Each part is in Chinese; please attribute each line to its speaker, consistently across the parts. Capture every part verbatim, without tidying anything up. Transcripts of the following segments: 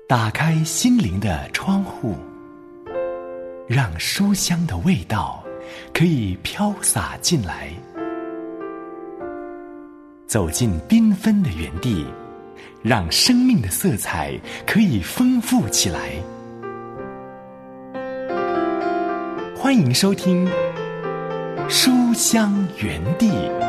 Speaker 1: 打开心灵的窗户，让书香的味道可以飘洒进来。走进缤纷的园地，让生命的色彩可以丰富起来。欢迎收听书香园地。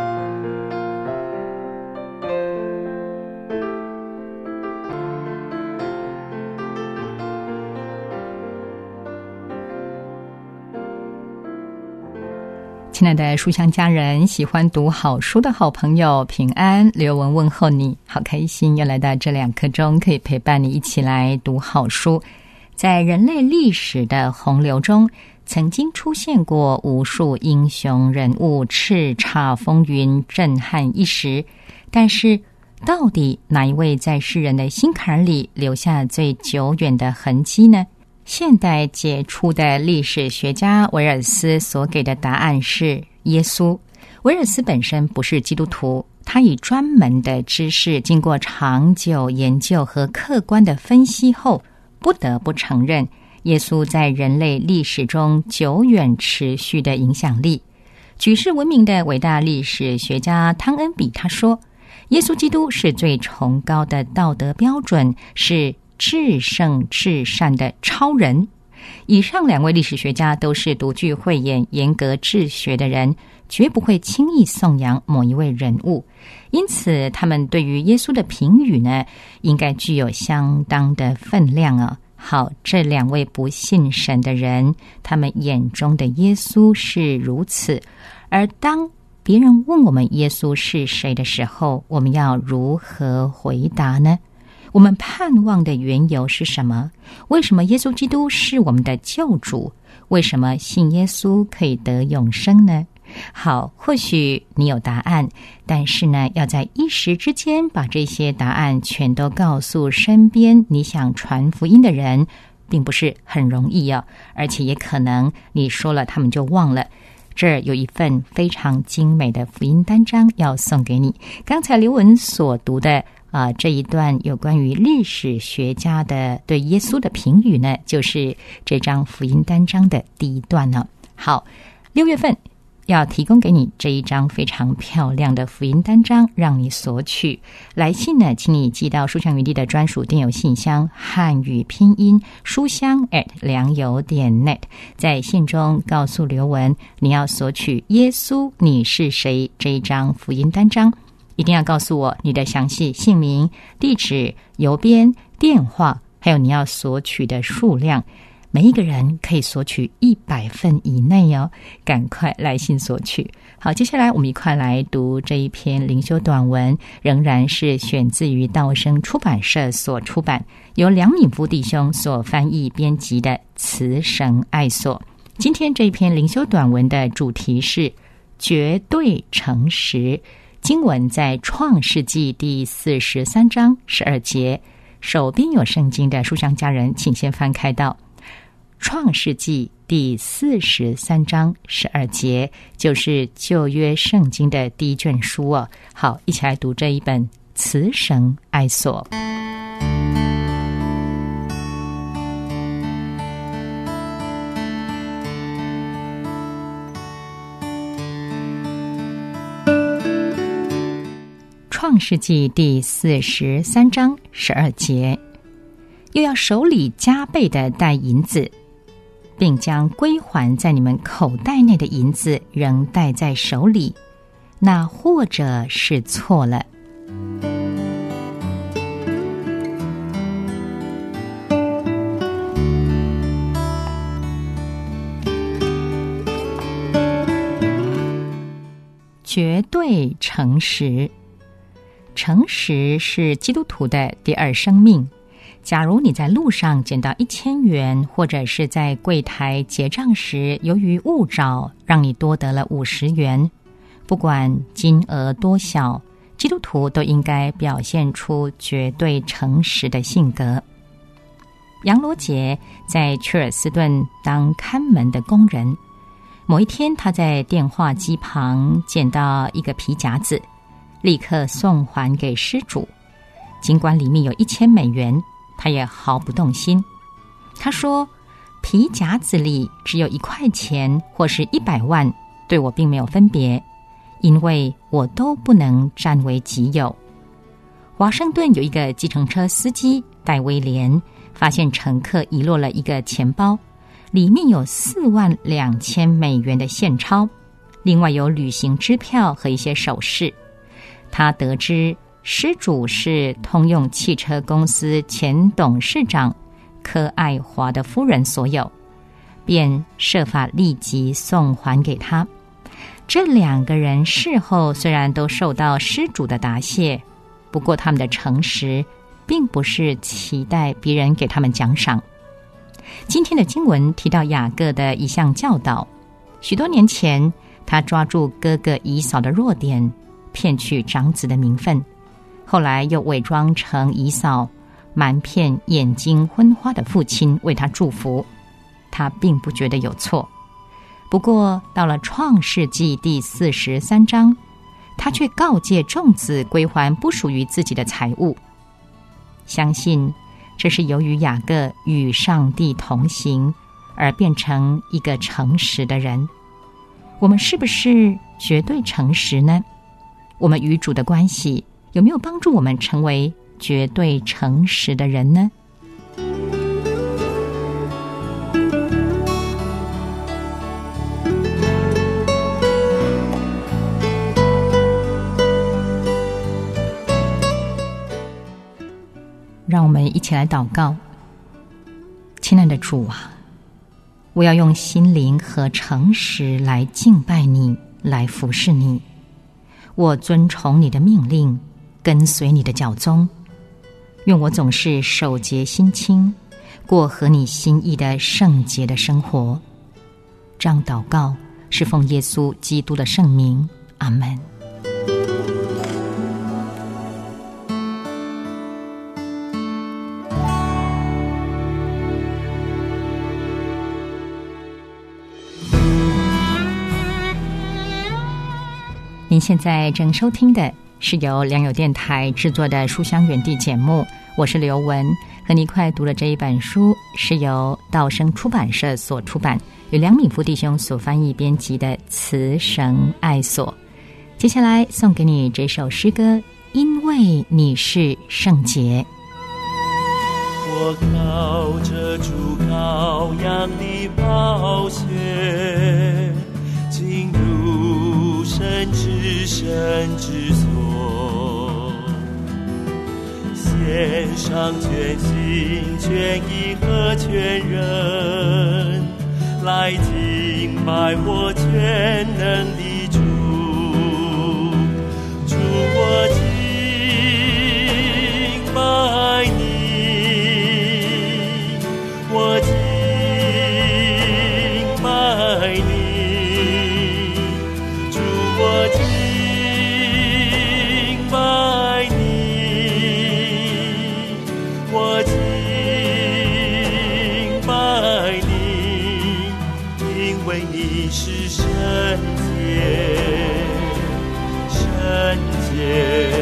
Speaker 2: 亲爱的书香家人，喜欢读好书的好朋友，平安，刘文问候你，好开心又来到这两刻钟，可以陪伴你一起来读好书。在人类历史的洪流中，曾经出现过无数英雄人物，叱咤风云，震撼一时。但是到底哪一位在世人的心坎里留下最久远的痕迹呢？现代杰出的历史学家维尔斯所给的答案是耶稣。维尔斯本身不是基督徒，他以专门的知识，经过长久研究和客观的分析后，不得不承认耶稣在人类历史中久远持续的影响力。举世闻名的伟大历史学家汤恩比他说，耶稣基督是最崇高的道德标准，是至圣至善的超人。以上两位历史学家都是独具慧眼、严格治学的人，绝不会轻易颂扬某一位人物，因此他们对于耶稣的评语呢，应该具有相当的分量啊。好，这两位不信神的人，他们眼中的耶稣是如此，而当别人问我们耶稣是谁的时候，我们要如何回答呢？我们盼望的缘由是什么？为什么耶稣基督是我们的救主？为什么信耶稣可以得永生呢？好，或许你有答案，但是呢，要在一时之间把这些答案全都告诉身边你想传福音的人，并不是很容易哦，而且也可能你说了他们就忘了。这儿有一份非常精美的福音单章要送给你。刚才刘文所读的啊、呃，这一段有关于历史学家的对耶稣的评语呢，就是这张福音单章的第一段呢。好，六月份要提供给你这一张非常漂亮的福音单章，让你索取。来信呢，请你寄到书香园地的专属电邮信箱，汉语拼音书香 at 良友点 net， 在信中告诉刘文你要索取耶稣你是谁这一张福音单章，一定要告诉我你的详细姓名、地址、邮编、电话，还有你要索取的数量。每一个人可以索取一百份以内哦，赶快来信索取。好，接下来我们一块来读这一篇灵修短文，仍然是选自于道生出版社所出版，由梁敏夫弟兄所翻译编辑的《慈神爱所》。今天这一篇灵修短文的主题是绝对诚实，经文在创世纪第四十三章十二节。手边有圣经的书香家人，请先翻开到创世纪第四十三章十二节，就是旧约圣经的第一卷书哦。好，一起来读这一本慈神爱所。创世纪第四十三章十二节，又要手里加倍的带银子，并将归还在你们口袋内的银子仍带在手里，那或者是错了。绝对诚实，诚实是基督徒的第二生命。假如你在路上捡到一千元，或者是在柜台结账时由于误找让你多得了五十元，不管金额多小，基督徒都应该表现出绝对诚实的性格。杨罗杰在屈尔斯顿当看门的工人，某一天他在电话机旁捡到一个皮夹子，立刻送还给失主。尽管里面有一千美元， 他也毫不动心。他说，皮夹子里只有一块钱或是一百万，对我并没有分别，因为我都不能占为己有。华盛顿有一个计程车司机戴威廉，发现乘客遗落了一个钱包，里面有四万两千美元的现钞，另外有旅行支票和一些首饰。他得知失主是通用汽车公司前董事长柯爱华的夫人所有，便设法立即送还给他。这两个人事后虽然都受到失主的答谢，不过他们的诚实并不是期待别人给他们奖赏。今天的经文提到雅各的一项教导，许多年前他抓住哥哥以扫的弱点，骗取长子的名分，后来又伪装成以扫，瞒骗眼睛昏花的父亲为他祝福，他并不觉得有错。不过到了创世纪第四十三章，他却告诫众子归还不属于自己的财物。相信这是由于雅各与上帝同行，而变成一个诚实的人。我们是不是绝对诚实呢？我们与主的关系有没有帮助我们成为绝对诚实的人呢？让我们一起来祷告。亲爱的主啊，我要用心灵和诚实来敬拜你，来服侍你。我遵从你的命令，跟随你的脚踪，愿我总是守节心清，过合你心意的圣洁的生活。这样祷告是奉耶稣基督的圣名，阿们。您现在正收听的是由良友电台制作的书香园地节目，我是刘文，和你一块读的这一本书是由道生出版社所出版，由梁敏夫弟兄所翻译编辑的《慈神爱所》。接下来送给你这首诗歌，因为你是圣洁。
Speaker 3: 我靠着主羔羊的宝血，进入神至圣之所，献上全心全意和全人，来敬拜我全能的主。主，我敬拜你，我敬拜你，主，我敬拜你，我敬拜你，因为你是圣洁，圣洁。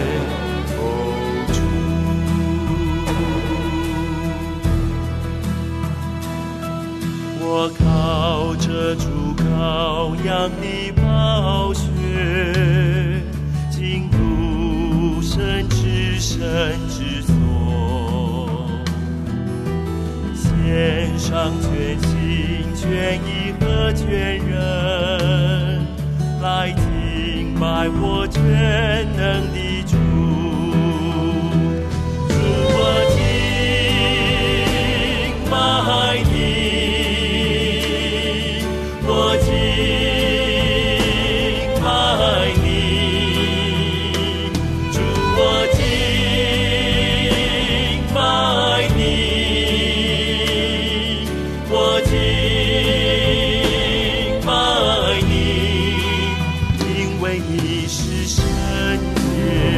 Speaker 3: 我靠着主羔羊的宝血，进入神至圣之所，献上全心全意和全人，来敬拜我全能的主。主，我敬拜你，我敬拜你，主，我敬拜你，我敬拜你，因为你是圣洁，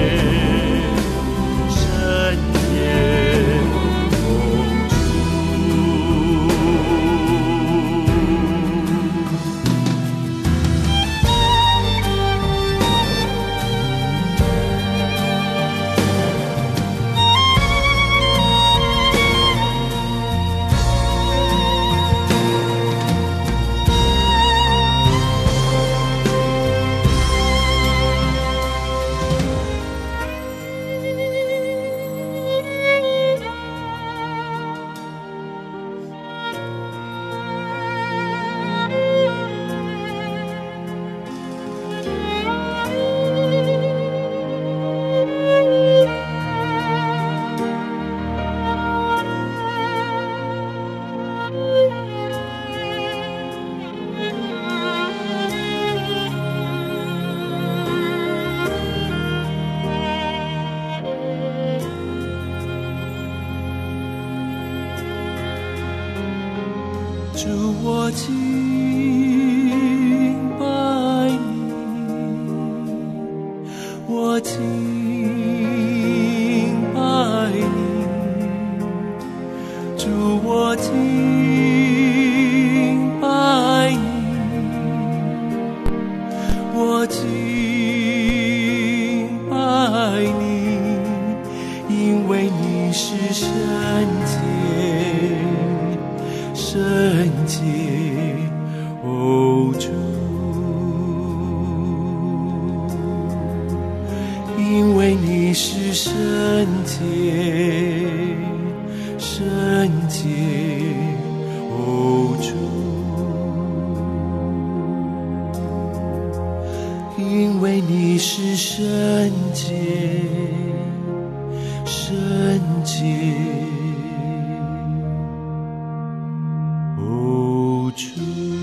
Speaker 3: 主我敬拜你，我敬拜你，主我敬拜你，我敬拜你，因为你是圣洁圣洁，哦主，因为你是圣洁圣洁，哦主，因为你是圣洁圣洁，哦主。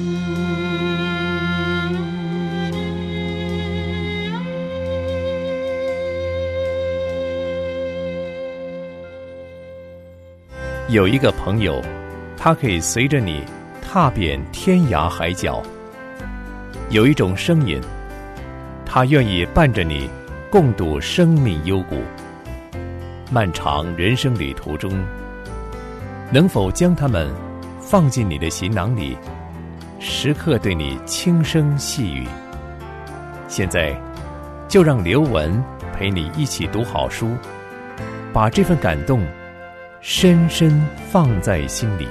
Speaker 4: 有一个朋友，他可以随着你踏遍天涯海角；有一种声音，他愿意伴着你共度生命幽谷。漫长人生旅途中，能否将他们放进你的行囊里，时刻对你轻声细语？现在就让刘文陪你一起读好书，把这份感动深深放在心里。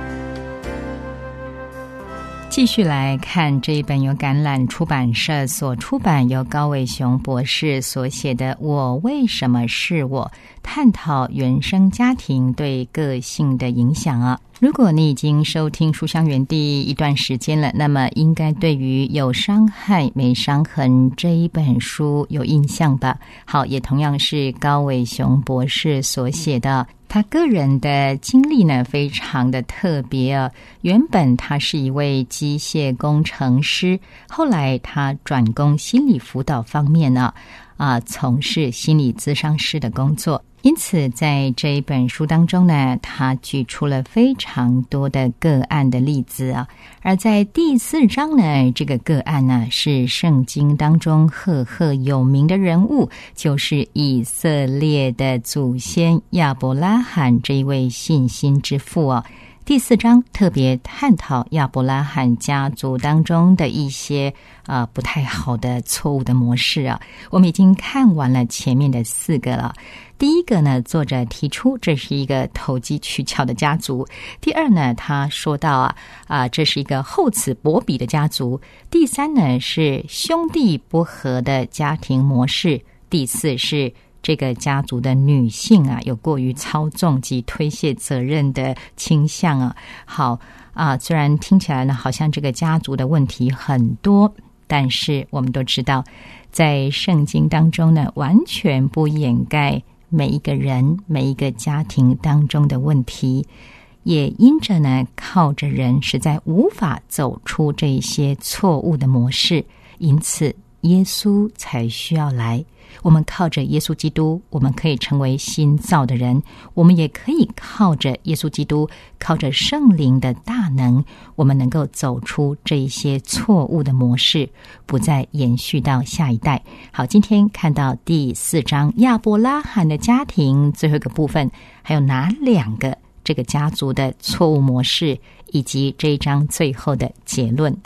Speaker 2: 继续来看这一本由橄榄出版社所出版，由高伟雄博士所写的《我为什么是我》，探讨原生家庭对个性的影响啊。如果你已经收听书香园地一段时间了，那么应该对于有伤害没伤痕这一本书有印象吧。好，也同样是高伟雄博士所写的，他个人的经历呢非常的特别啊。原本他是一位机械工程师，后来他转攻心理辅导方面呢啊，从事心理咨商师的工作。因此在这一本书当中呢，他举出了非常多的个案的例子啊。而在第四章呢，这个个案呢是圣经当中赫赫有名的人物，就是以色列的祖先亚伯拉罕这一位信心之父啊。第四章特别探讨亚伯拉罕家族当中的一些呃不太好的错误的模式啊。我们已经看完了前面的四个了。第一个呢，作者提出这是一个投机取巧的家族。第二呢，他说到啊啊这是一个厚此薄彼的家族。第三呢，是兄弟不和的家庭模式。第四是这个家族的女性啊，有过于操纵及推卸责任的倾向啊。好啊，虽然听起来呢，好像这个家族的问题很多，但是我们都知道，在圣经当中呢，完全不掩盖每一个人、每一个家庭当中的问题，也因着呢，靠着人实在无法走出这些错误的模式，因此耶稣才需要来。我们靠着耶稣基督，我们可以成为新造的人，我们也可以靠着耶稣基督，靠着圣灵的大能，我们能够走出这一些错误的模式，不再延续到下一代。好，今天看到第四章亚伯拉罕的家庭最后一个部分，还有哪两个这个家族的错误模式，以及这一章最后的结论。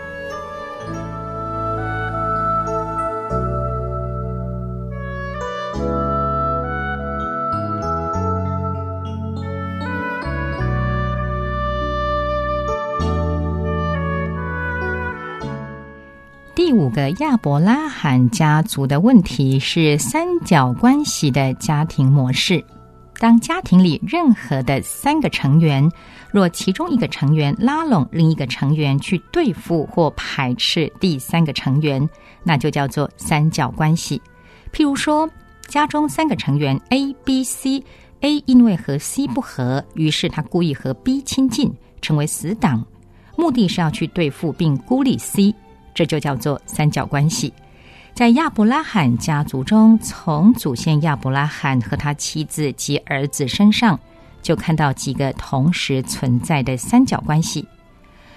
Speaker 2: 第五个亚伯拉罕家族的问题是三角关系的家庭模式。当家庭里任何的三个成员，若其中一个成员拉拢另一个成员去对付或排斥第三个成员，那就叫做三角关系。譬如说，家中三个成员 A、B、C，A 因为和 C 不合，于是他故意和 B 亲近，成为死党，目的是要去对付并孤立 C，这就叫做三角关系。在亚伯拉罕家族中，从祖先亚伯拉罕和他妻子及儿子身上，就看到几个同时存在的三角关系。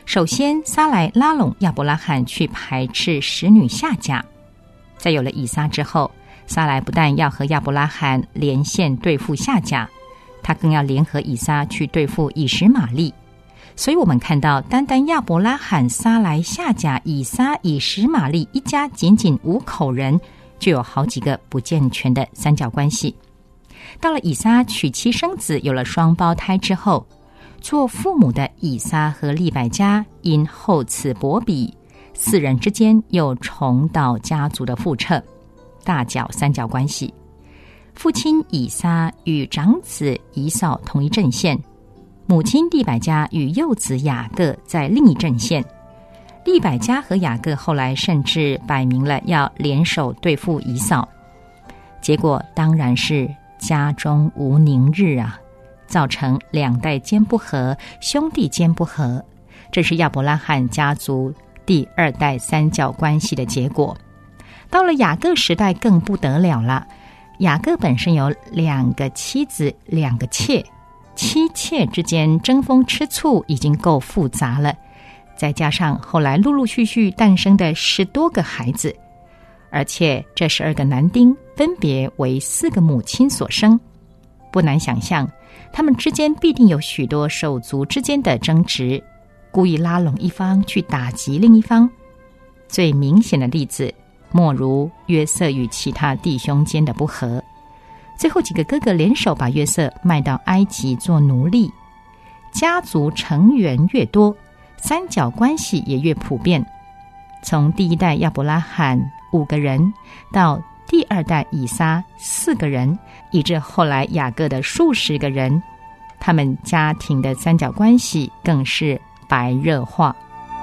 Speaker 2: 首先，撒来拉拢亚伯拉罕去排斥使女夏甲。在有了以撒之后，撒来不但要和亚伯拉罕连线对付夏甲，他更要联合以撒去对付以实玛利。所以我们看到，单单亚伯拉罕、撒来、夏甲、以撒、以实玛利一家仅仅五口人，就有好几个不健全的三角关系。到了以撒娶妻生子，有了双胞胎之后，做父母的以撒和利百加因厚此薄彼，四人之间又重蹈家族的覆辙，大搅三角关系。父亲以撒与长子以扫同一阵线，母亲利百加与幼子雅各在另一阵线。利百加和雅各后来甚至摆明了要联手对付以扫，结果当然是家中无宁日啊，造成两代间不和，兄弟间不和，这是亚伯拉罕家族第二代三角关系的结果。到了雅各时代更不得了了，雅各本身有两个妻子，两个妾，妻妾之间争风吃醋已经够复杂了，再加上后来陆陆续续诞生的十多个孩子，而且这十二个男丁分别为四个母亲所生，不难想象他们之间必定有许多手足之间的争执，故意拉拢一方去打击另一方。最明显的例子莫如约瑟与其他弟兄间的不和，最后几个哥哥联手把约瑟卖到埃及做奴隶。家族成员越多，三角关系也越普遍。从第一代亚伯拉罕五个人，到第二代以撒四个人，以至后来雅各的数十个人，他们家庭的三角关系更是白热化。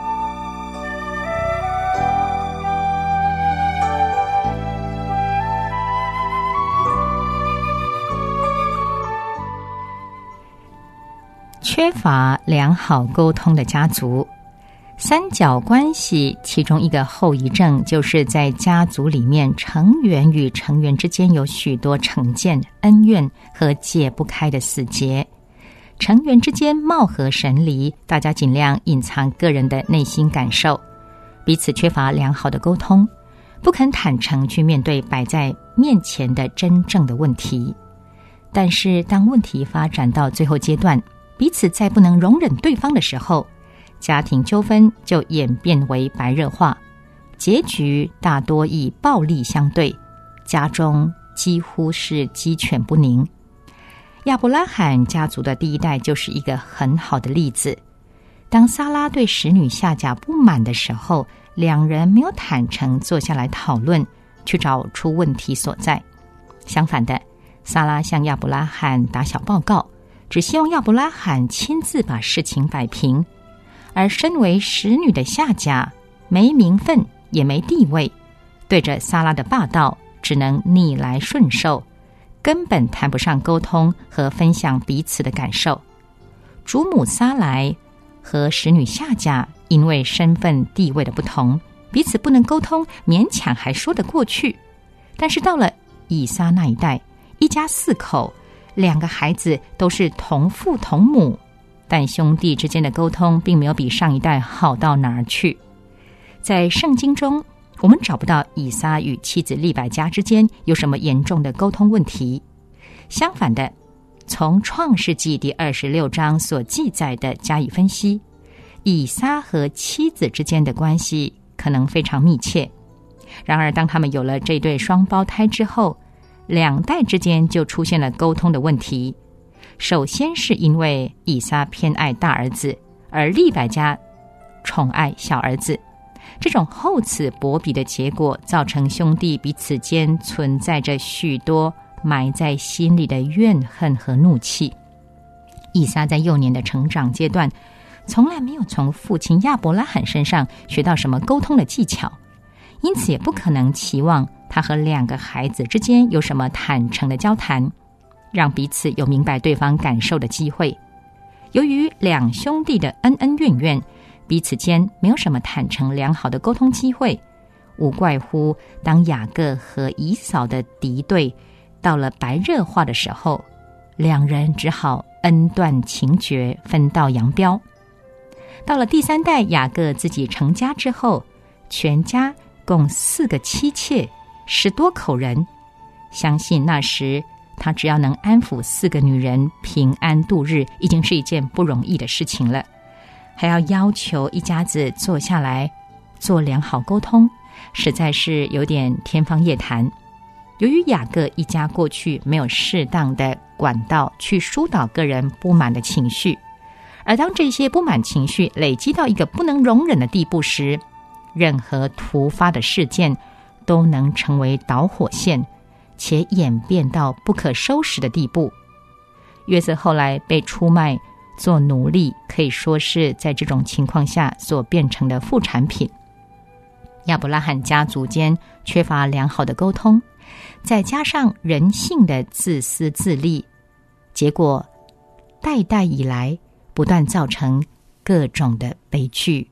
Speaker 2: 缺乏良好沟通的家族，三角关系其中一个后遗症，就是在家族里面成员与成员之间有许多成见、恩怨和解不开的死结。成员之间貌合神离，大家尽量隐藏个人的内心感受，彼此缺乏良好的沟通，不肯坦诚去面对摆在面前的真正的问题。但是当问题发展到最后阶段，彼此再不能容忍对方的时候，家庭纠纷就演变为白热化，结局大多以暴力相对，家中几乎是鸡犬不宁。亚伯拉罕家族的第一代就是一个很好的例子。当撒拉对使女夏甲不满的时候，两人没有坦诚坐下来讨论，去找出问题所在。相反的，撒拉向亚伯拉罕打小报告，只希望亚伯拉罕亲自把事情摆平。而身为使女的夏甲没名分也没地位，对着撒拉的霸道只能逆来顺受，根本谈不上沟通和分享彼此的感受。主母撒来和使女夏甲因为身份地位的不同，彼此不能沟通，勉强还说得过去。但是到了以撒那一代，一家四口，两个孩子都是同父同母，但兄弟之间的沟通并没有比上一代好到哪儿去。在圣经中，我们找不到以撒与妻子利百加之间有什么严重的沟通问题。相反的，从创世纪第二十六章所记载的加以分析，以撒和妻子之间的关系可能非常密切。然而当他们有了这对双胞胎之后，两代之间就出现了沟通的问题。首先是因为以撒偏爱大儿子，而利百加宠爱小儿子，这种厚此薄彼的结果，造成兄弟彼此间存在着许多埋在心里的怨恨和怒气。以撒在幼年的成长阶段，从来没有从父亲亚伯拉罕身上学到什么沟通的技巧，因此也不可能期望他和两个孩子之间有什么坦诚的交谈，让彼此有明白对方感受的机会。由于两兄弟的恩恩怨怨，彼此间没有什么坦诚良好的沟通机会，无怪乎当雅各和以扫的敌对到了白热化的时候，两人只好恩断情绝，分道扬镳。 到了第三代雅各自己成家之后，全家共四个妻妾，十多口人。相信那时他只要能安抚四个女人平安度日，已经是一件不容易的事情了，还要要求一家子坐下来做良好沟通，实在是有点天方夜谭。由于雅各一家过去没有适当的管道去疏导个人不满的情绪，而当这些不满情绪累积到一个不能容忍的地步时，任何突发的事件都能成为导火线，且演变到不可收拾的地步。约瑟后来被出卖做奴隶，可以说是在这种情况下所变成的副产品。亚伯拉罕家族间缺乏良好的沟通，再加上人性的自私自利，结果代代以来不断造成各种的悲剧。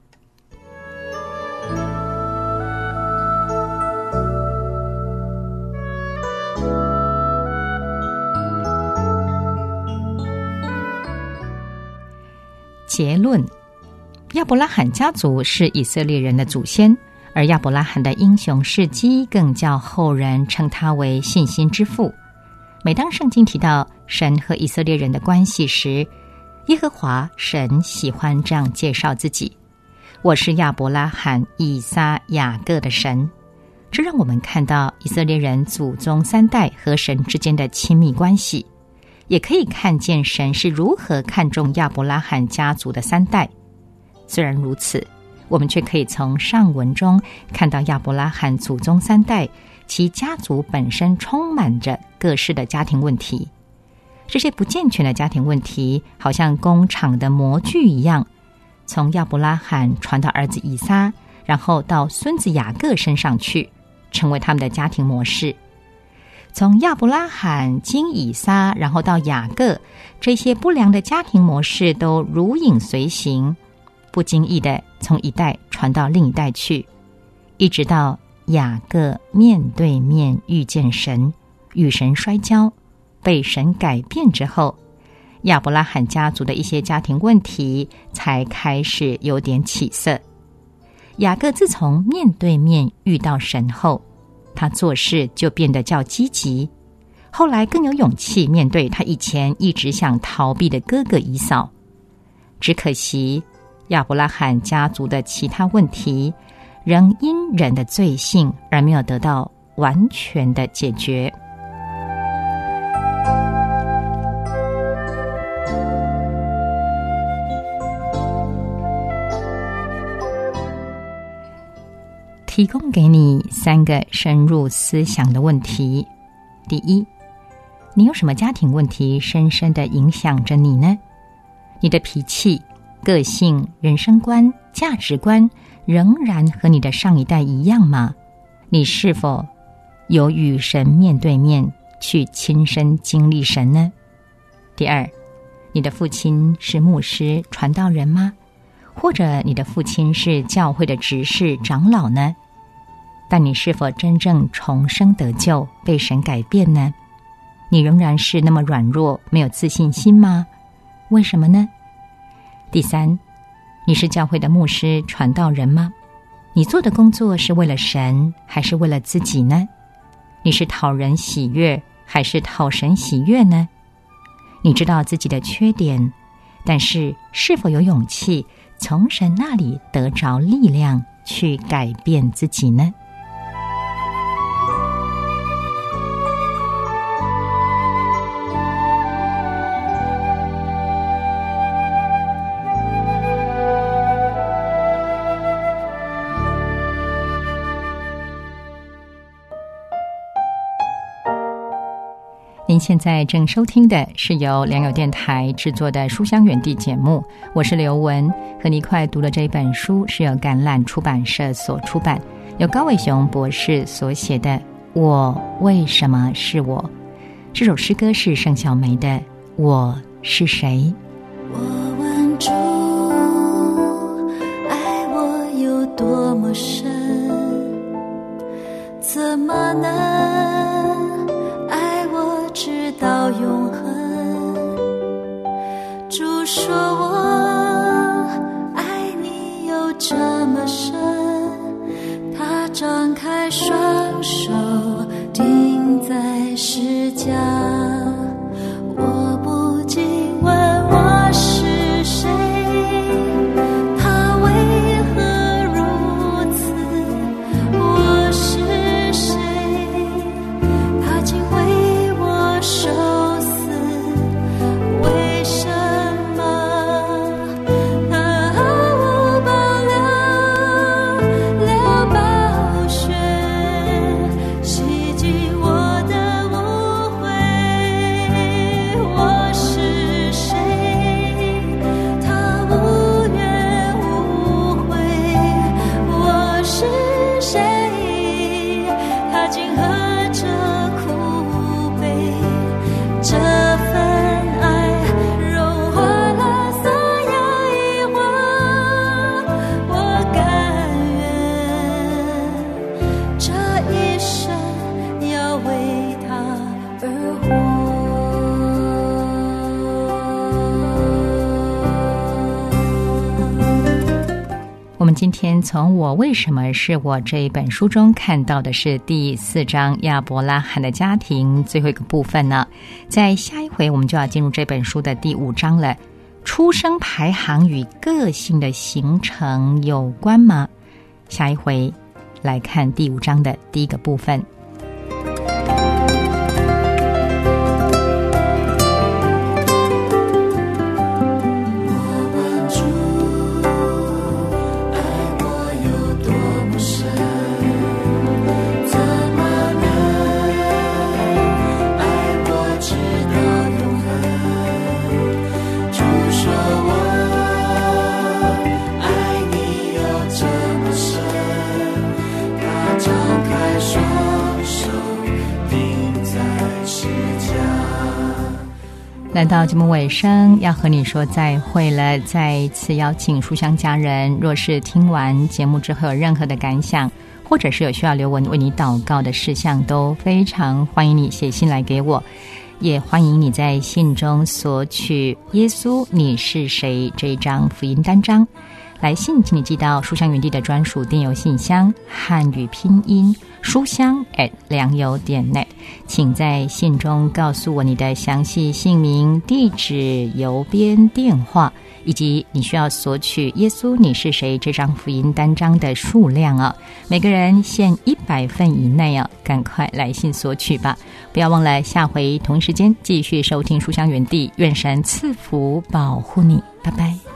Speaker 2: 结论：亚伯拉罕家族是以色列人的祖先，而亚伯拉罕的英雄事迹更叫后人称他为信心之父。每当圣经提到神和以色列人的关系时，耶和华神喜欢这样介绍自己：我是亚伯拉罕、以撒、雅各的神。这让我们看到以色列人祖宗三代和神之间的亲密关系，也可以看见神是如何看重亚伯拉罕家族的三代。虽然如此，我们却可以从上文中看到亚伯拉罕祖宗三代其家族本身充满着各式的家庭问题。这些不健全的家庭问题好像工厂的模具一样，从亚伯拉罕传到儿子以撒，然后到孙子雅各身上去，成为他们的家庭模式。从亚伯拉罕经以撒，然后到雅各，这些不良的家庭模式都如影随形，不经意的从一代传到另一代去，一直到雅各面对面遇见神，与神摔跤，被神改变之后，亚伯拉罕家族的一些家庭问题才开始有点起色。雅各自从面对面遇到神后，他做事就变得较积极，后来更有勇气面对他以前一直想逃避的哥哥以扫。只可惜亚伯拉罕家族的其他问题仍因人的罪性而没有得到完全的解决。提供给你三个深入思想的问题。第一，你有什么家庭问题深深地影响着你呢？你的脾气、个性、人生观、价值观仍然和你的上一代一样吗？你是否有与神面对面去亲身经历神呢？第二，你的父亲是牧师、传道人吗？或者你的父亲是教会的执事、长老呢？但你是否真正重生得救，被神改变呢？你仍然是那么软弱，没有自信心吗？为什么呢？第三，你是教会的牧师、传道人吗？你做的工作是为了神，还是为了自己呢？你是讨人喜悦，还是讨神喜悦呢？你知道自己的缺点，但是是否有勇气从神那里得着力量去改变自己呢？您现在正收听的是由良友电台制作的书香园地节目，我是刘文，和你一块读的这一本书是由橄榄出版社所出版，由高伟雄博士所写的《我为什么是我》。这首诗歌是盛小梅的《我是谁》。
Speaker 5: 我问主，爱我有多么深，怎么能直到永恒？主说我爱
Speaker 2: 们今天从我为什么是我这一本书中看到的是第四章亚伯拉罕的家庭最后一个部分呢，在下一回我们就要进入这本书的第五章了。出生排行与个性的形成有关吗？下一回来看第五章的第一个部分。来到节目尾声，要和你说再会了。再一次邀请书香家人，若是听完节目之后有任何的感想，或者是有需要留文为你祷告的事项，都非常欢迎你写信来给我，也欢迎你在信中索取耶稣你是谁这一张福音单张。来信请你寄到书香园地的专属电邮信箱，汉语拼音书香 at 良友点 net， 请在信中告诉我你的详细姓名、地址、邮编、电话，以及你需要索取耶稣你是谁这张福音单张的数量啊，每个人限一百份以内啊，赶快来信索取吧。不要忘了下回同一时间继续收听书香园地，愿神赐福保护你，拜拜。